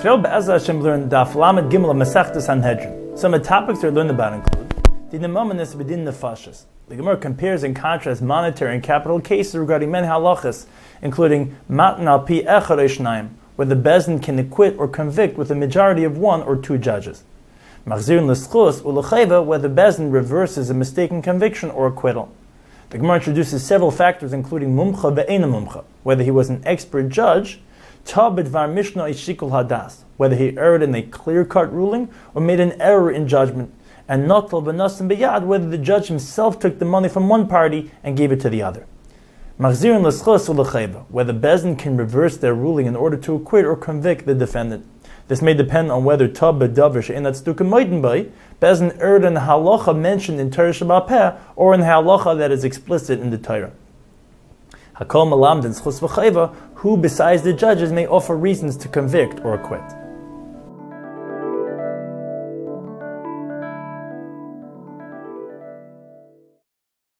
Today, Be'ezah Hashem, learn Daf Lamed Gimel of Masechtas Sanhedrin. Some of the topics we're learning about include the Nemaminus B'din Nefashis. The Gemara compares and contrasts monetary and capital cases regarding men halachas, including Matan al pi echad or shnaim, where the Bezdin can acquit or convict with a majority of one or two judges. Machzirin l'schus u'lecheva, where the Bezdin reverses a mistaken conviction or acquittal. The Gemara introduces several factors, including mumcha ve'ena mumcha, whether he was an expert judge, ta b'dvar mishnah ishikul hadas, whether he erred in a clear-cut ruling or made an error in judgment, and notal v'nasim b'yad, whether the judge himself took the money from one party and gave it to the other. Machzirin l'schus u'lecheva, where the Bezdin can reverse their ruling in order to acquit or convict the defendant. This may depend on whether ta b'davar she'en tzdukim moiden by, Bezdin erred in the halacha mentioned in Torah Shabbat Peh, or in the halacha that is explicit in the Torah. Hakol malamdin schus v'chayva, who besides the judges may offer reasons to convict or acquit.